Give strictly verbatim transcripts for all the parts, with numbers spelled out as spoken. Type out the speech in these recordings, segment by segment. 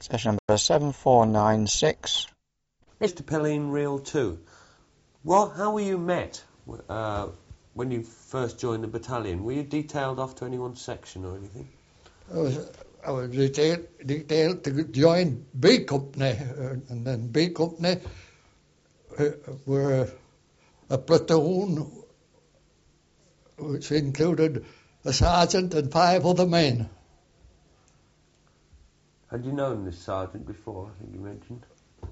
Session number seven four nine six. Mister Pelleen, Reel two. What? How were you met uh, when you first joined the battalion? Were you detailed off to anyone's section or anything? I was, I was detailed, detailed to join B Company, uh, and then B Company uh, were a platoon which included a sergeant and five other men. Had you known this sergeant before, I think you mentioned?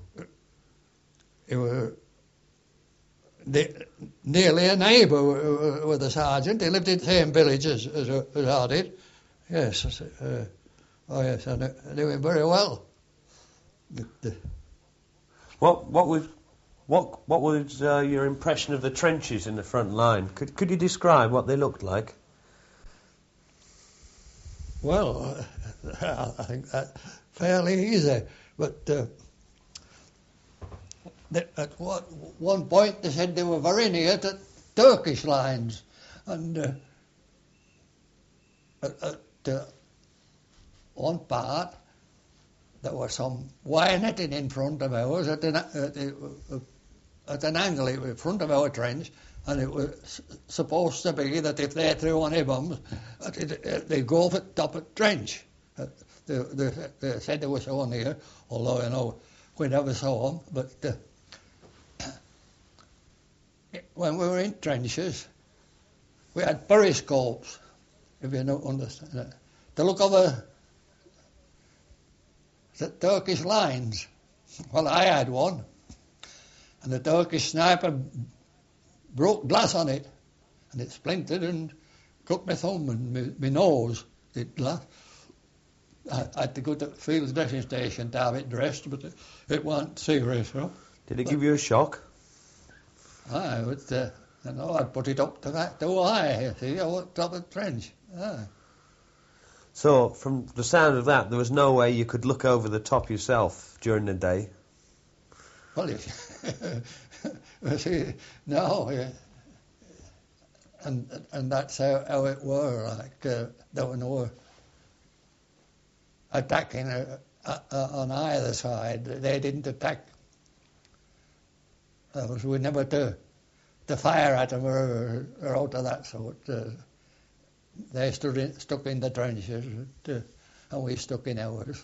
He was ne- nearly a neighbour with the sergeant. He lived in the same village as, as, as I did. Yes, uh, oh yes, I knew, I knew him very well. But, uh, what what was what what was uh, your impression of the trenches in the front line? Could could you describe what they looked like? Well, uh, I think that's fairly easy, but uh, they, at one, one point they said they were very near to Turkish lines, and uh, at, at uh, one part there was some wire netting in front of ours at an, at, uh, at an angle in front of our trench, and it was supposed to be that if they threw any bombs, it, they'd go over the top of the trench. Uh, they, they, they said they were so near, although, you know, we never saw them. But uh, when we were in trenches, we had periscopes, if you don't understand it, to look over the Turkish lines. Well, I had one, and the Turkish sniper broke glass on it, and it splintered and cut my thumb and my, my nose. It glass. I, I had to go to the field dressing station to have it dressed, but it, it wasn't serious. You know? Did it give you a shock? I would, uh, you know, I'd put it up to that too high. You see, I was top of the trench. Aye. So, from the sound of that, there was no way you could look over the top yourself during the day? Well, you see, no, yeah. and and that's how, how it were. Like uh, there were no attacking uh, uh, on either side. They didn't attack. Uh, we never to to fire at them or, or out of that sort. Uh, they stood in, stuck in the trenches, uh, and we stuck in ours.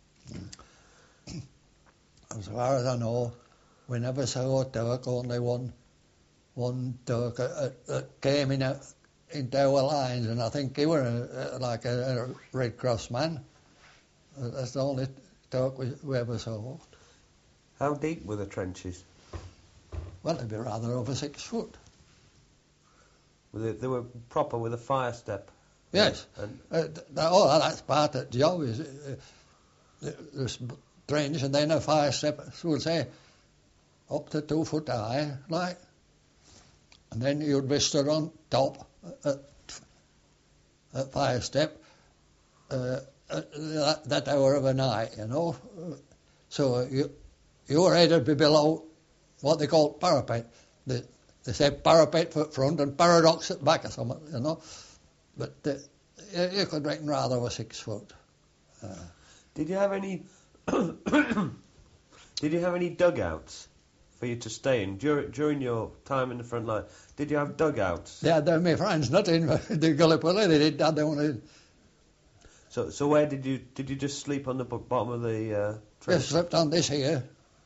As far as I know, we never saw a Turk, only one one Turk uh, uh, came in a, into our lines, and I think he was uh, like a, a Red Cross man. Uh, that's the only Turk we, we ever saw. How deep were the trenches? Well, they'd be rather over six foot. Were they, they were proper with a fire step? Yes. And uh, th- oh, that's part of the job, is uh, this trench, and then a fire step, we'll say, up to two foot high, like. And then you'd be stood on top at, at fire step uh, at that, that hour of the night, you know. So you, your head would be below what they call parapet. They, they say parapet at front and paradox at back or something, you know. But uh, you, you could reckon rather over six foot. Uh, Did you have any? Did you have any dugouts for you to stay in during during your time in the front line? Did you have dugouts? they had uh, my friends not in the Gallipoli. They did that. They wanted. So so where did you did you just sleep on the b- bottom of the? Uh, You slept on this here.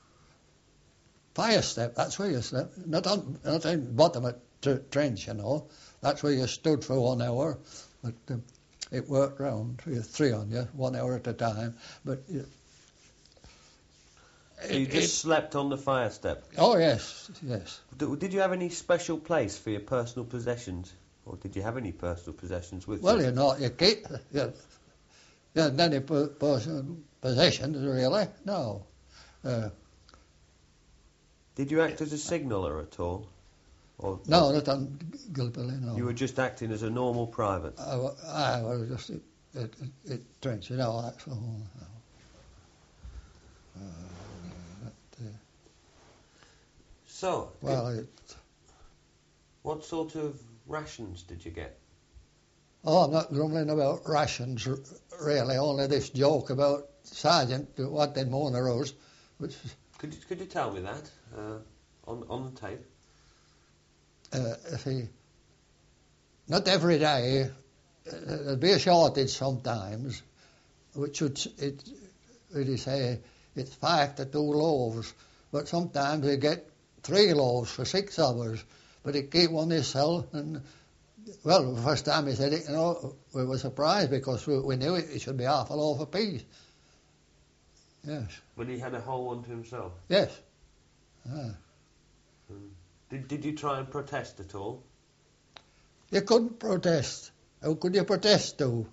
Fire step, that's where you slept. Not on, not in the bottom of the trench, you know. That's where you stood for one hour. But um, it worked round. You had three on you, one hour at a time. But you, so you it, just it, slept on the fire step. oh yes, yes. Did, did you have any special place for your personal possessions, or did you have any personal possessions with Well, you? you know, you keep. You, you had any per- personal possessions, really? No. Uh, Did you act as a signaller at all? Or no, not on Gallipoli, no. You were just acting as a normal private? I, wa- I was just at, at, at trench, you know, that's all. Uh, but, uh, So, well, it, what sort of rations did you get? oh, I'm not grumbling about rations, r- really, only this joke about sergeant that wanted more than a rose, which Could you, could you tell me that uh, on on the tape? uh, if he, not every day, uh, there'd be a shortage sometimes, which would it would say it's five to two loaves, but sometimes they get three loaves for six hours, but he'd keep one himself. And well, the first time he said it, you know, we were surprised because we, we knew it, it should be half a loaf apiece. Yes. But he had a whole one to himself. Yes. Ah. Did Did you try and protest at all? You couldn't protest. How could you protest though?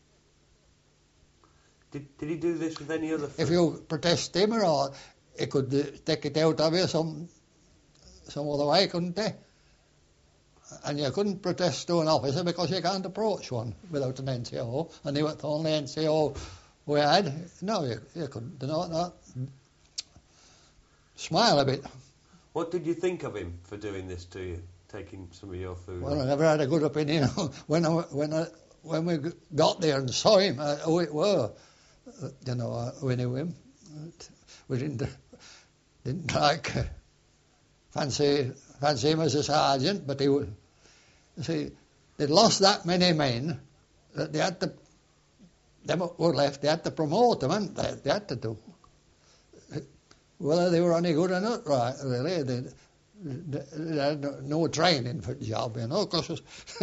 Did Did he do this with any other food? If you protest him or all, he could uh, take it out of you some some other way, couldn't he? And you couldn't protest to an officer because you can't approach one without an N C O. And he was the only N C O we had. No, you, you couldn't do not, not smile a bit. What did you think of him for doing this to you, taking some of your food? Well, I never had a good opinion when I, when I, when we got there and saw him, uh, who it were. Uh, you know, uh, we knew him. We didn't didn't like uh, fancy fancy him as a sergeant, but he would. You see, they'd lost that many men that they had to. Them were left. They had to promote them, and they? they had to do. Whether they were any good or not, right? Really, they, they, they had no, no training for the job, you know. Because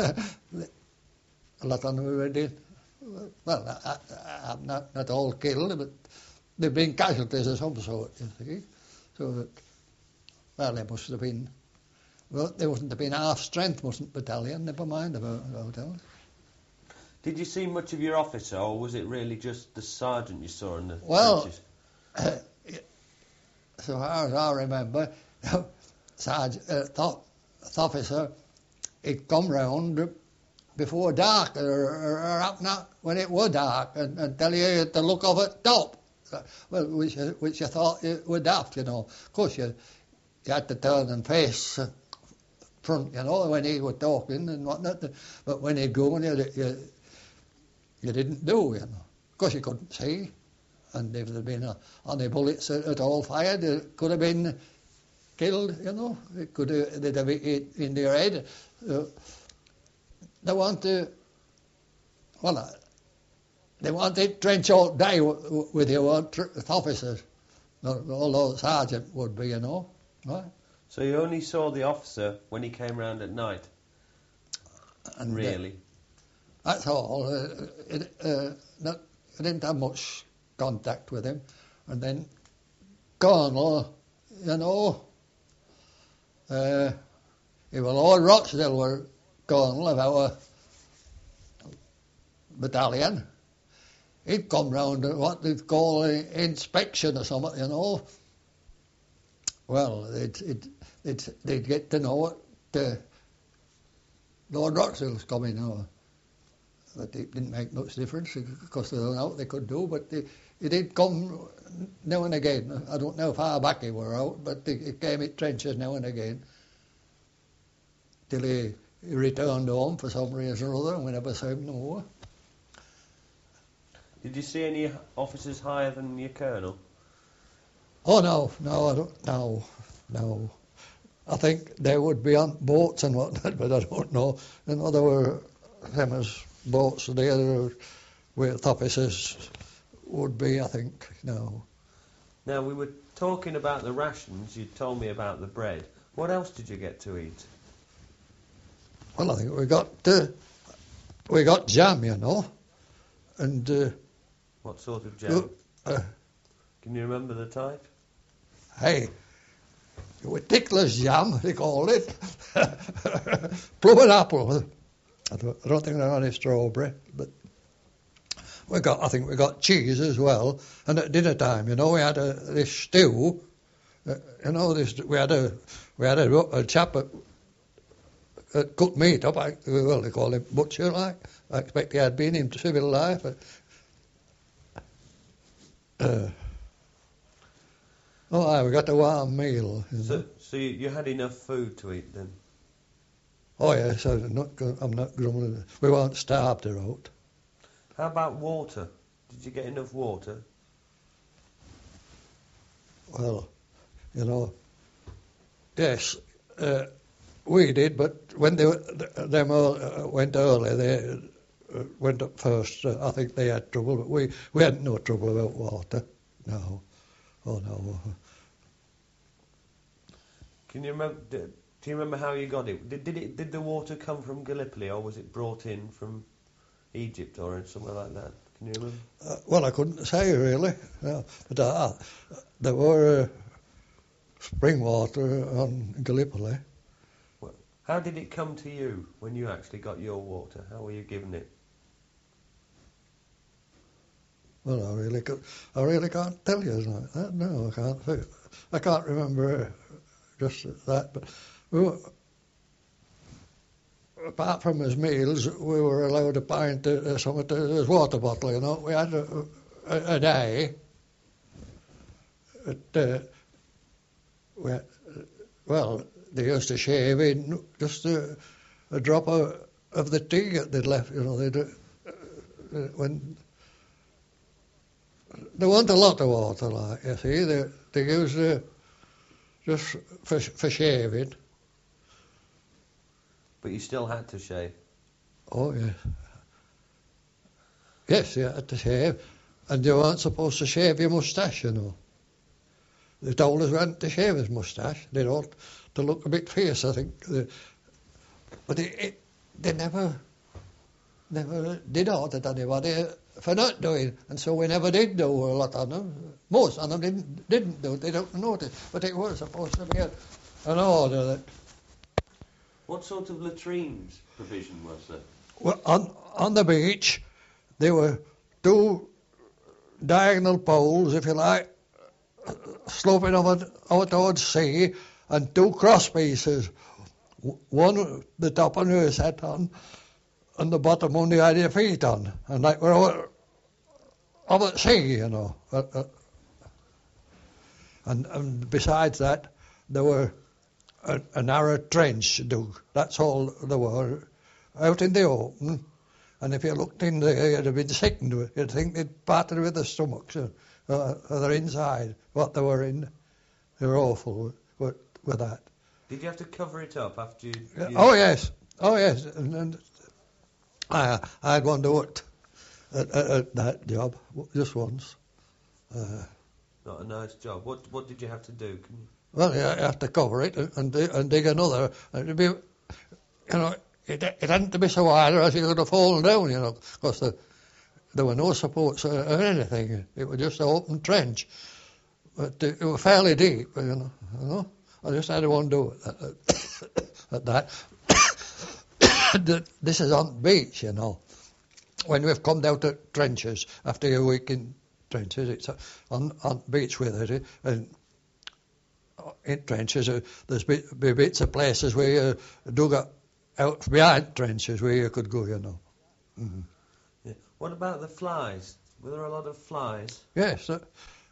a lot of them were did. Well, I, I, I'm not not all killed, but they've been casualties of some sort, you see. So that, well, they must have been. Well, they mustn't have been half strength, mustn't battalion. Never mind about about else. Did you see much of your officer, or was it really just the sergeant you saw in the Well, trenches? Uh, so far as I remember, Sergeant, uh, th- officer, he'd come round before dark, or, or, or up now when it was dark, and, and tell you the look of it top. Well, which, which you thought you were daft, you know. Of course, you, you had to turn and face uh, front, you know, when he was talking and whatnot. But when he'd go, you, you, you didn't do, you know. Of course, you couldn't see. And if there'd been a, any bullets at, at all fired, it could have been killed, you know. It could have, they'd have hit in their head. Uh, they want to, well, uh, they want to trench all day w- w- with you, uh, tr- officers. Although sergeant would be, you know. Right? So you only saw the officer when he came round at night? And, really? Uh, that's all. Uh, it, uh, not, I didn't have much contact with him. And then Colonel, you know, uh, he was Lord Rochdale were Colonel of our battalion. He'd come round to what they'd call an inspection or something, you know. Well, they'd, they'd, they'd, they'd get to know what uh, Lord Rochdale was coming over. But it didn't make much difference because they don't know what they could do, but they, he did come now and again. I don't know how far back he were out, but he, he came in trenches now and again till he, he returned home for some reason or other, and we never saw him no more. Did you see any officers higher than your colonel? Oh no, no, I don't, no, no. I think they would be on boats and whatnot, but I don't know. You know, there were famous boats there with officers would be, I think, no. Now, we were talking about the rations. You told me about the bread. What else did you get to eat? Well, I think we got uh, we got jam, you know, and uh, What sort of jam? uh, Can you remember the type? hey, it was Tickler's jam, they called it. Plum and apple. I don't, I don't think there was any strawberry, but we got. I think we got cheese as well. And at dinner time, you know, we had a, this stew. Uh, you know, this we had a we had a, a chap at, at cooked meat up. I, well, they call him butcher, like. I expect he had been into civil life. But, uh, oh, aye, we got a warm meal. You know. So, so you, you had enough food to eat then? Oh yes, I'm not. I'm not grumbling. We weren't starved out. How about water? Did you get enough water? Well, you know, yes, uh, we did, but when they them uh, went early, they uh, went up first. Uh, I think they had trouble, but we, we had no trouble about water. No, oh no. Can you remember? Do you remember how you got it? Did, did it? Did the water come from Gallipoli, or was it brought in from Egypt or somewhere like that? Can you remember? Uh, well, I couldn't say really, no, but uh, there were uh, spring water on Gallipoli. Well, how did it come to you when you actually got your water? How were you given it? Well, I really, could, I really can't tell you like that. No, I can't. I can't remember just that. But we were, apart from his meals, we were allowed a pint of uh, something to his water bottle. You know, we had a, a, a day. At, uh, we had, well, they used to shave in just a, a drop of, of the tea that they'd left. You know, they'd uh, when. There wasn't a lot of water, like, you see. They, they used uh, just for, for shaving. But you still had to shave. Oh, yes. Yes, you had to shave. And you weren't supposed to shave your moustache, you know. They told us we hadn't to shave his moustache. They ought to look a bit fierce, I think. But it, it, they never, never did order anybody for not doing, and so we never did do a lot of them. Most of them didn't, didn't do it, they don't notice, but it was supposed to be a, an order that... What sort of latrines provision was there? Well, on, on the beach, there were two diagonal poles, if you like, sloping over, over towards sea, and two cross pieces. One, the top one you sat on, and the bottom one you had your feet on, and like we're over, over at sea, you know. Uh, uh, and, and besides that, there were a, a narrow trench dug. That's all there were, out in the open. And if you looked in there, you'd have been sickened. You'd think they'd parted with their stomachs, uh, uh, their inside, what they were in. They were awful with, with that. Did you have to cover it up after you... Yeah, you... oh, yes. Oh, yes. And, and I, I had one do it at, at, at that job, just once. Uh, Not a nice job. What What did you have to do? Can you... Well, you have to cover it and, and, and dig another. And it'd be, you know, it, it hadn't to be so wide or else you could have fallen down, you know, because the, there were no supports or, or anything. It was just an open trench. But it, it was fairly deep, you know. You know? I just had one do it at, at that. This is on the beach, you know. When we've come down to trenches, after a week in trenches, it's on on beach with it. And in trenches, uh, there's be, be bits of places where you dug up out behind trenches where you could go, you know. Mm-hmm. Yeah. What about the flies? Were there a lot of flies? Yes. Uh,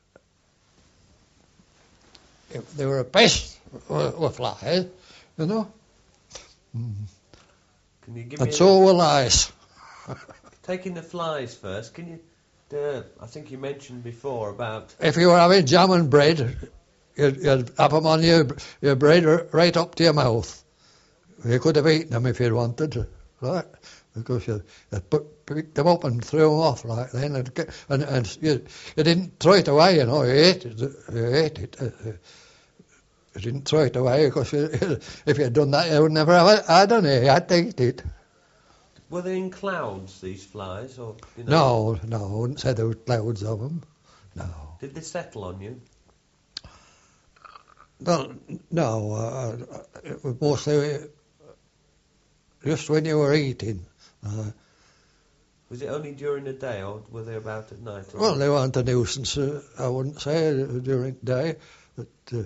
they were a pest with flies, you know. Mm-hmm. Can you give and me so were lice. Taking the flies first, can you... Uh, I think you mentioned before about... If you were having jam and bread, you'd, you'd have them on your, your bread right up to your mouth. You could have eaten them if you'd wanted to, right? Because you, you put, picked them up and threw them off like then, and, and, and you, you didn't throw it away, you know, you ate it. You ate it. You didn't throw it away because you, if you'd done that, you would never have had any. You had to eat it. Were they in clouds, these flies? Or you know? No, no, I wouldn't say there were clouds of them. No. Did they settle on you? No, no. Uh, it was mostly just when you were eating. Uh, was it only during the day, or were they about at night? Or well, they weren't a nuisance, uh, I wouldn't say, uh, during the day. But uh,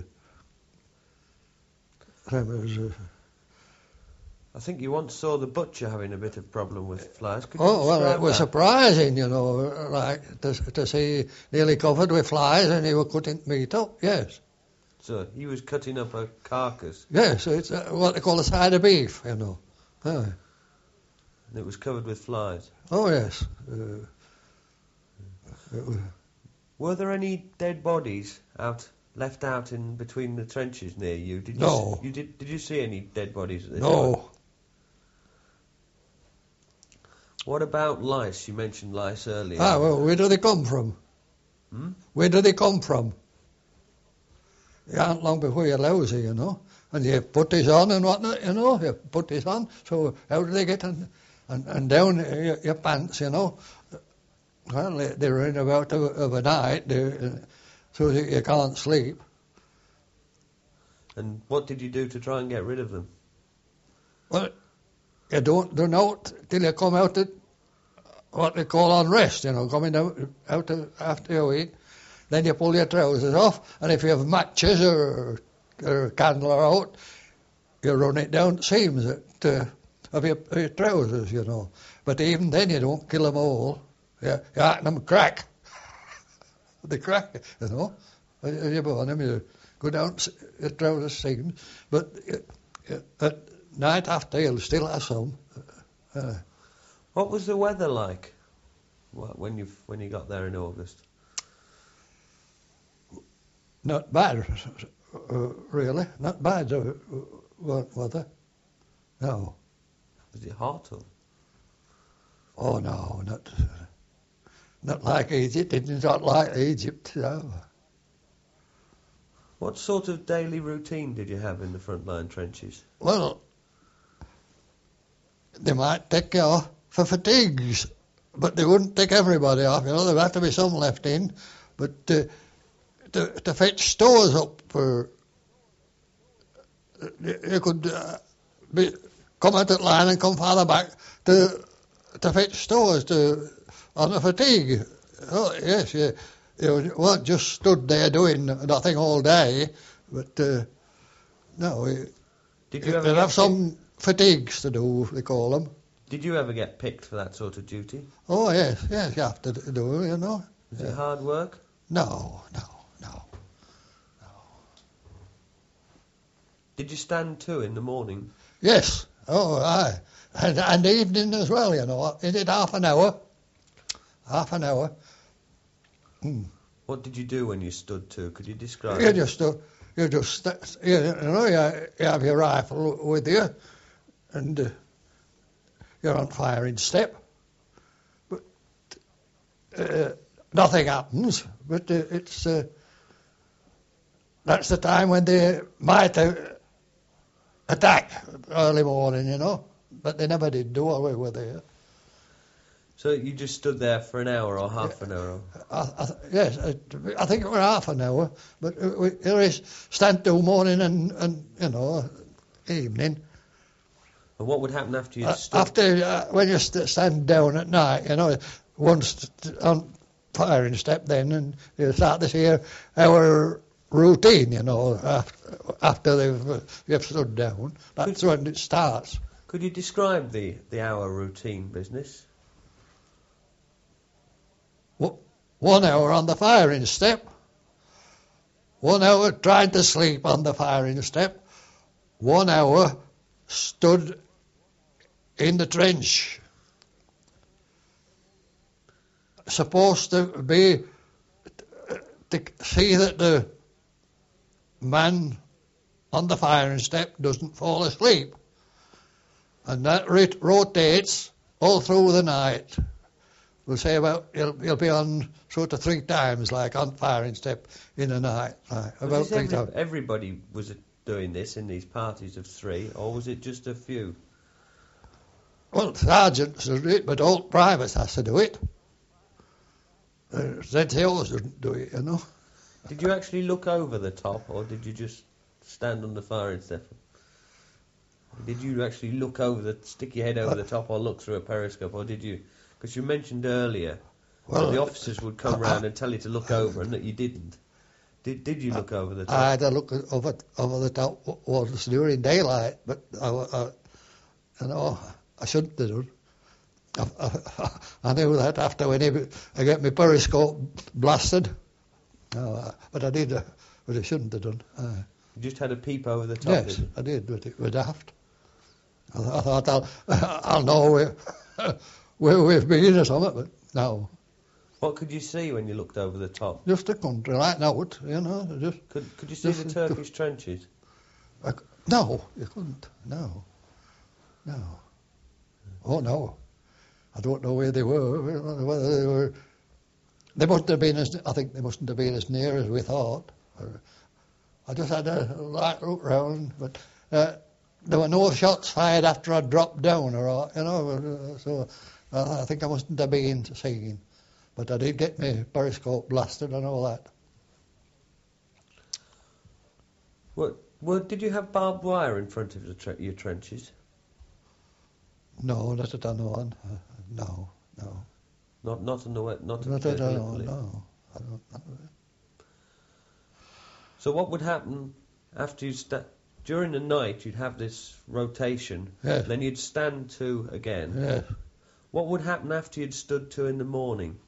them was... Uh, I think you once saw the butcher having a bit of problem with flies. Could oh, you well, it was that? surprising, you know, like to, to see nearly covered with flies and he was cutting meat up, yes. So he was cutting up a carcass? Yes, it's uh, what they call a side of beef, you know. Yeah. And it was covered with flies? Oh, yes. Uh, Were there any dead bodies out left out in between the trenches near you? Did you No. s- you did did you see any dead bodies at this time? No. What about lice? You mentioned lice earlier. Ah, well, where do they come from? Hmm? Where do they come from? They aren't long before you're lousy, you know. And you put this on and whatnot, you know. You put this on, so how do they get in, and, and down your, your pants, you know? Well, they, they're in about of, of a night, they're, so that you can't sleep. And what did you do to try and get rid of them? Well, you don't do out till you come out at what they call unrest, you know, coming out, out of, after you eat. Then you pull your trousers off, and if you have matches or, or a candle are out, you run it down the seams at, uh, of your, your trousers, you know. But even then you don't kill them all. You, you let them crack. They crack, you know. As you burn them, you go down your trousers seams. But uh, at night after, you'll still have some. Uh, What was the weather like wh- when you when you got there in August? Not bad, uh, really. Not bad uh, weather. No. Was it hot or? Oh no, not not like Egypt. It's not like Egypt. No. What sort of daily routine did you have in the frontline trenches? Well, they might take you off for fatigues, but they wouldn't take everybody off. You know, there'd have to be some left in, but. Uh, To, to fetch stores up for you could uh, be, come out that line and come farther back to to fetch stores to on the fatigue. Oh yes, you, you weren't just stood there doing nothing all day, but uh, no, you, Did you ever you'd get have some fatigues to do. They call them. Did you ever get picked for that sort of duty? Oh yes, yes, you have to do. You know. Was Yeah. it hard work? No, no, no. Did you stand to in the morning? Yes. Oh, aye. And, and the evening as well, you know. Is it half an hour? Half an hour. Hmm. What did you do when you stood to? Could you describe You it? just, uh, you just, uh, you know, you, you have your rifle with you, and uh, you're on firing step. But uh, nothing happens. But uh, it's uh, that's the time when they might uh, attack early morning, you know. But they never did do while we were there. So you just stood there for an hour or half an hour? I, I, yes, I, I think it was half an hour, but we, there is stand till morning and, and you know evening. And what would happen after you Uh, stood? after uh, when you st- stand down at night, you know, once st- on firing step, then and you start to see our routine, you know, after, after they've uh, you've stood down. That's Could- when it starts. Could you describe the, the hour routine business? One hour on the firing step, one hour trying to sleep on the firing step, one hour stood in the trench. Supposed to be to see that the man on the firing step doesn't fall asleep. And that rot- rotates all through the night. We'll say about, he'll, he'll be on sort of three times, like on firing step in the night. Right, Was about this three every- times. everybody was doing this in these parties of three, or was it just a few? Well, sergeants do it, but all privates has to do it. Uh, Z T Os doesn't do it, you know. Did you actually look over the top, or did you just stand on the firing step? Did you actually look over the, stick your head over the top, or look through a periscope, or did you? Because you mentioned earlier Well, that the officers would come I- round and tell you to look over, and that you didn't. Did Did you look over the top? I had to look over over the top w- once during daylight, but I, I, you know, I shouldn't have done. I, I, I knew that after when he, I get my periscope blasted. No, but I did, uh, but I shouldn't have done. Uh, You just had a peep over the top. yes, Did you? I did, but it was daft. I, I thought I'll, I'll know where, where we've been or something, but no. What could you see when you looked over the top? Just the country like out, you know. Just Could could you see Just the the- Turkish trenches? I c no, you couldn't. No, no. Oh no, I don't know where they were. Whether they were, they mustn't have been as. I think they mustn't have been as near as we thought. I just had a light look round, but uh, there were no shots fired after I dropped down, or aught, you know. uh, So uh, I think I mustn't have been seen, but I did get my periscope blasted and all that. What? Well, did you have barbed wire in front of the tre- your trenches? No, not that I know on. Uh, no, no, Not not on the wet, not, not at that I the know. lip. No, I don't know. So what would happen after you sta- during the night? You'd have this rotation, Yes. then you'd stand to again. Yes. What would happen after you'd stood to in the morning?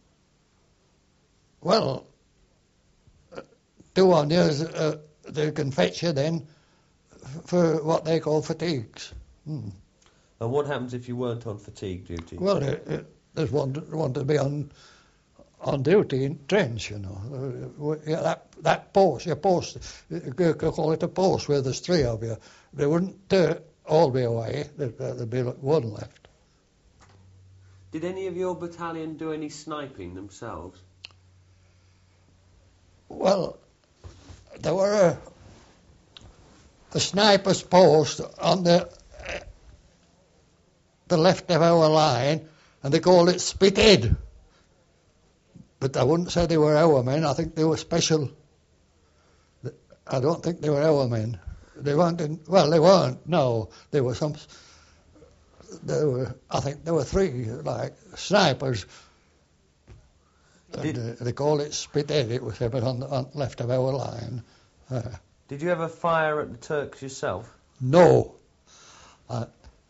Well, uh, two on years, uh, they can fetch you then f- for what they call fatigues. Hmm. And what happens if you weren't on fatigue duty? Well, uh, uh, there's one to, one to be on on duty in trench, you know. Uh, w- yeah, that that post, your post, you could call it a post where there's three of you. They wouldn't uh, all be away. There'd, there'd be like one left. Did any of your battalion do any sniping themselves? Well, there were a, a sniper's post on the uh, the left of our line, and they called it Spithead. But I wouldn't say they were our men. I think they were special. I don't think they were our men. They weren't in, well, they weren't. No, they were some. There were, I think, there were three like snipers. Did- And, uh, they called it Spithead. It was ever on the on left of our line. Uh, Did you ever fire at the Turks yourself? No. I,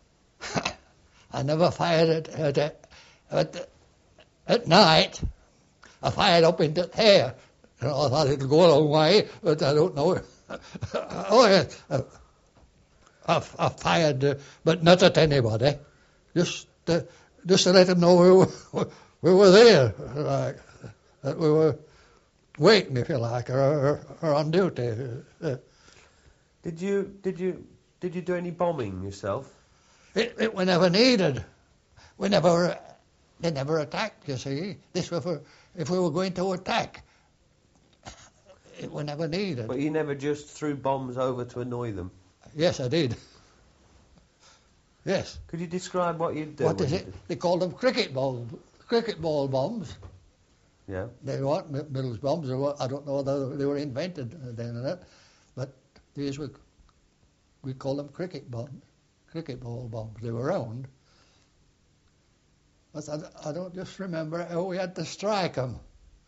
I never fired at, at, at, at night. I fired up into the air. You know, I thought it'd go a long way, but I don't know. Oh, yes. Uh, I, I fired, uh, but not at anybody. Just, uh, just to let them know we were, we were there, like, that we were waiting, if you like, or, or, or on duty. Uh, Did you did you did you do any bombing yourself? It, it was never needed. We never, they never attacked, you see. This was for, if we were going to attack. It was never needed. But you never just threw bombs over to annoy them? Yes, I did. Yes. Could you describe what you'd do? What when is you it? did- They called them cricket ball, cricket ball bombs. Yeah. They weren't Mi- Mills bombs. They were, I don't know whether they were invented then or not, but these were, we call them cricket bombs, cricket ball bombs. They were round. But I, I don't just remember how we had to strike them.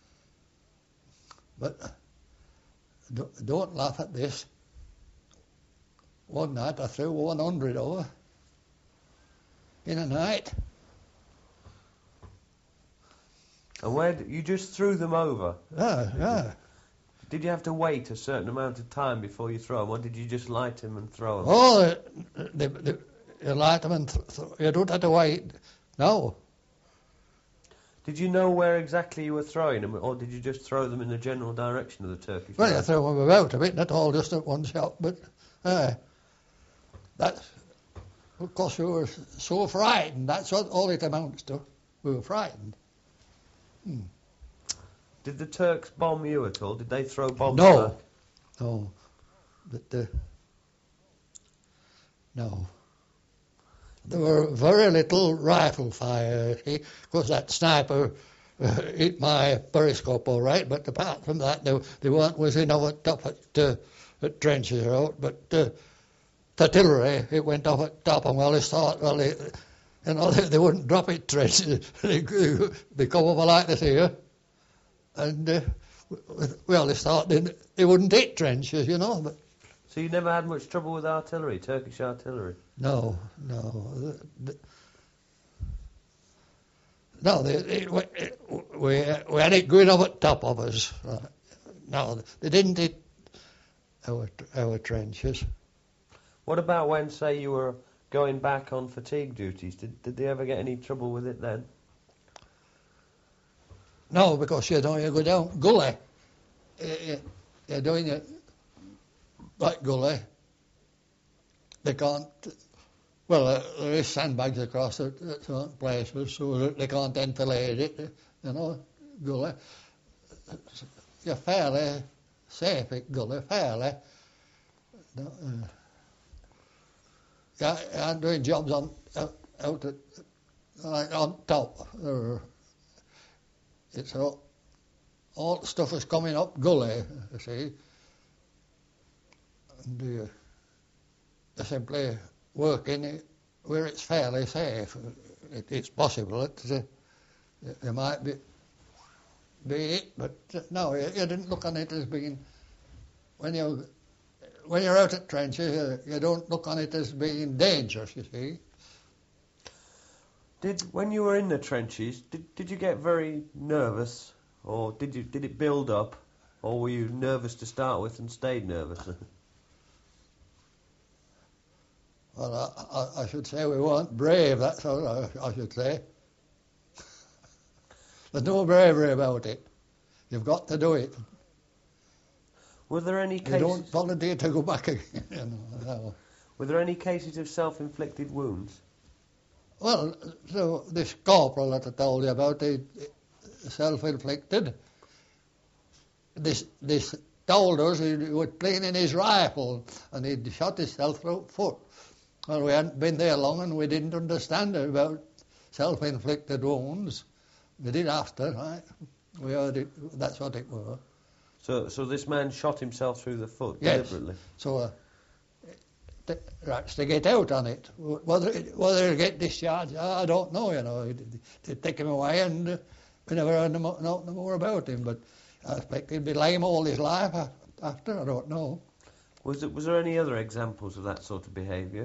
But don't, don't laugh at this. One night I threw one hundred over in a night. And where d- you just threw them over? Yeah, yeah. Did you have to wait a certain amount of time before you throw them, or did you just light them and throw them? Oh, they, they, you light them and th- th- you don't have to wait. No. Did you know where exactly you were throwing them, or did you just throw them in the general direction of the Turkish? Well, you line? throw them about a bit, not all just at one shot, but uh, that's, of course, we were so frightened. That's what all it amounts to. We were frightened. Hmm. Did the Turks bomb you at all? Did they throw bombs No. back? No. But, uh, no. There were very little rifle fire. Of course, that sniper uh, hit my periscope all right, but apart from that, they, they weren't within over top at, uh, at trenches or out. But uh, the artillery, it went off at top, and well, they thought, well, they, you know, they, they wouldn't drop it trenches. they, they come over like this here, and uh, well, they thought they, they wouldn't hit trenches, you know, but So you never had much trouble with artillery, Turkish artillery? no, no. The, the, no, they, they, we, we, we had it going up at top of us. Right. No, they didn't hit our, our trenches. What about when, say, you were going back on fatigue duties? Did did they ever get any trouble with it then? No, because you know you go down gully. You, you, you're doing it like gully. They can't. Well, uh, there is sandbags across it at certain places, so that they can't enfilade it. You know, gully. You're fairly safe at gully, fairly. Uh, yeah, I'm doing jobs on out, out at like on top. Uh, it's all, all the stuff is coming up gully, you see. And uh, you simply work in it where it's fairly safe. It, it's possible that uh, there might be be it, but uh, no, you, you didn't look on it as being when you when you're out at trenches, you, you don't look on it as being dangerous. You see. Did when you were in the trenches, did did you get very nervous, or did you did it build up, or were you nervous to start with and stayed nervous? Well, I, I, I should say we weren't brave. That's all I, I should say. There's no bravery about it. You've got to do it. Were there any cases? You don't volunteer to go back again. You know, no. Were there any cases of self-inflicted wounds? Well, so this corporal that I told you about, he, self-inflicted. This this told us he was cleaning his rifle and he'd shot himself through the foot. Well, we hadn't been there long and we didn't understand about self-inflicted wounds. We did after, right? We heard it. That's what it was. So, so this man shot himself through the foot Yes. deliberately. So, uh, t- that's to get out on it. Whether it, whether he'll get discharged, I don't know. You know, to take him away, and uh, we never heard no more, no, no more about him. But I expect he'll be lame all his life after. I don't know. Was it? Was there any other examples of that sort of behaviour?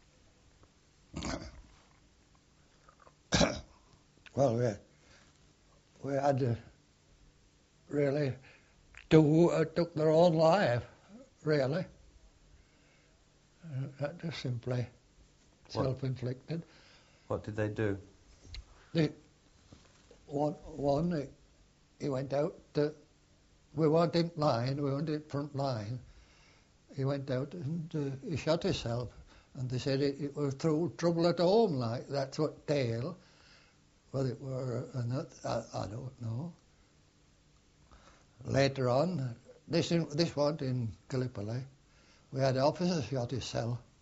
Well, we we had uh, really two uh, took their own life. Really, uh, that is simply What? self-inflicted. What did they do? The one, one he, he went out. To, we weren't in line. We weren't in front line. He went out and uh, he shot himself. And they said it, it was through trouble at home, like that's what tale. Whether it were or not, I, I don't know. Later on, this in, this one in Gallipoli, we had an officer shot himself.